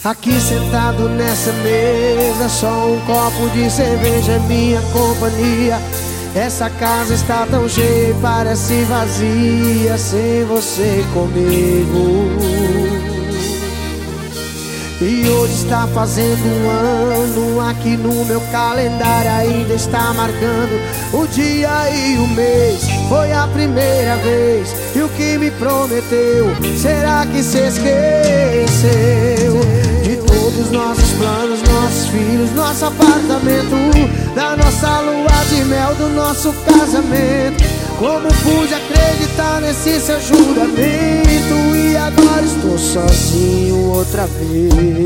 Aqui sentado nessa mesa, só um copo de cerveja é minha companhia. Essa casa está tão cheia, parece vazia sem você comigo. E hoje está fazendo um ano, aqui no meu calendário ainda está marcando o dia e o mês. Foi a primeira vez, e o que me prometeu, será que se esqueceu? De todos os nossos planos, nossos filhos, nosso apartamento, da nossa lua de mel, do nosso casamento. Como pude acreditar nesse seu juramento, e agora estou sozinho outra vez.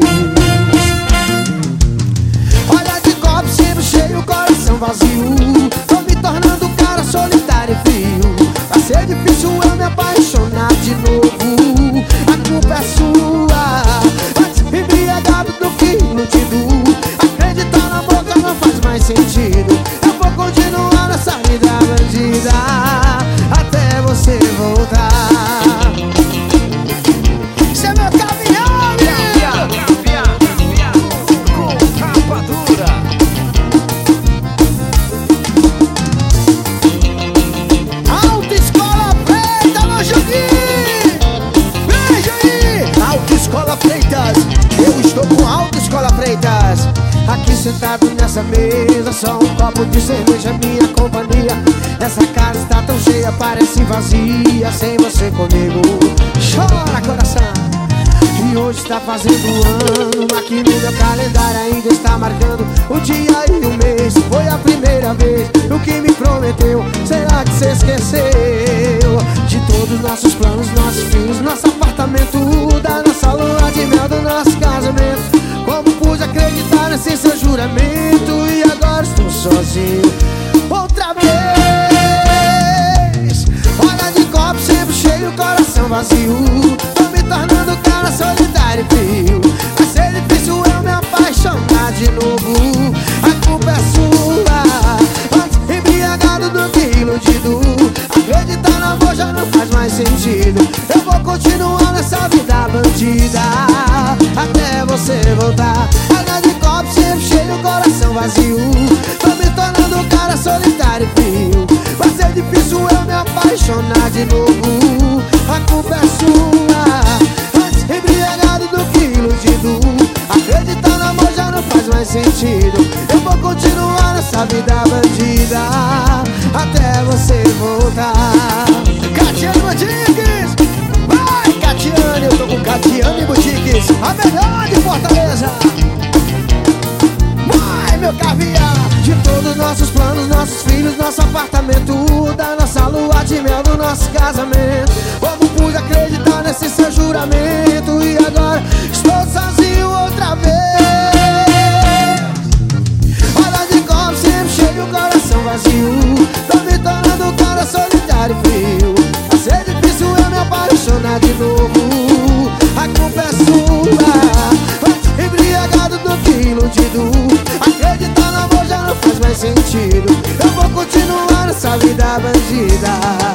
Olha de copo sempre cheio, coração vazio, tô me tornando um cara solitário e frio. Vai ser difícil eu me apaixonar de novo, a culpa é sua. Antes embriagado do que iludido, acreditar na boca não faz mais sentido. Eu vou continuar nessa vida bandida até você voltar. Isso é meu caminhão, com rapadura. Autoescola Freitas, no Juninho. Veja aí, Autoescola Freitas. Eu estou com Autoescola Freitas. Aqui sentado nessa mesa, só um copo de cerveja, minha companhia. Essa casa está tão cheia, parece vazia sem você comigo. Chora, coração. E hoje está fazendo ano, aqui no meu calendário ainda está marcando o dia e o mês. Foi a primeira vez, o que me prometeu, será que você esqueceu? De todos os nossos planos, nossos filhos, nosso apartamento, da nossa lua de mel, do nosso casamento. Como pude acreditar nesse seu juramento, e agora estou sozinho outra vez. Olha de copo sempre cheio, coração vazio, tô me tornando um cara solitário e frio. Vai ser difícil eu me apaixonar de novo, a culpa é sua. Antes embriagado do que iludido, acreditar no amor já não faz mais sentido. Eu vou continuar nessa vida bandida até você voltar. Olha de copo sempre cheio, coração vazio, tô me tornando um cara solitário e frio. Vai ser difícil eu me apaixonar de novo, a culpa é sua. Antes embriagado do que iludido, acreditar no amor já não faz mais sentido. Eu vou continuar nessa vida bandida até você voltar. Catiane Boutiques, vai Catiane, eu tô com Catiane Boutiques, a melhor de Fortaleza. Vai meu caviar. De todos os nossos planos, nossos filhos, nosso apartamento, da nossa lua de mel, do nosso casamento. Como pude acreditar nesse seu juramento, e agora estou sozinho outra vez. Olha de copo sempre cheio, coração vazio, tô me tornando um cara solitário e frio. Vai ser difícil eu me apaixonar de novo, a culpa é sua. Antes embriagado do que iludido, acreditar no amor já não faz mais sentido. Eu vou continuar nessa vida bandida.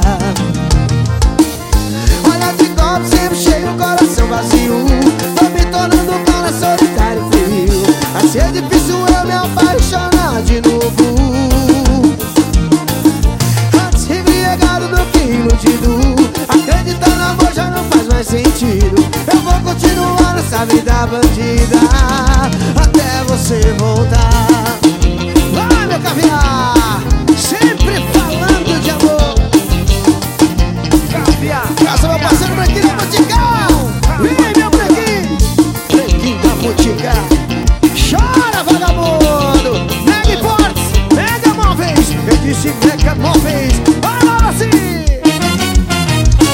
Olha de copo sempre cheio, coração vazio, tô me tornando um cara solitário e frio. Vai ser difícil eu me apaixonar de novo. Antes embriagado do que iludido, acreditar no amor já não faz mais sentido. Eu vou continuar nessa vida bandida até você voltar.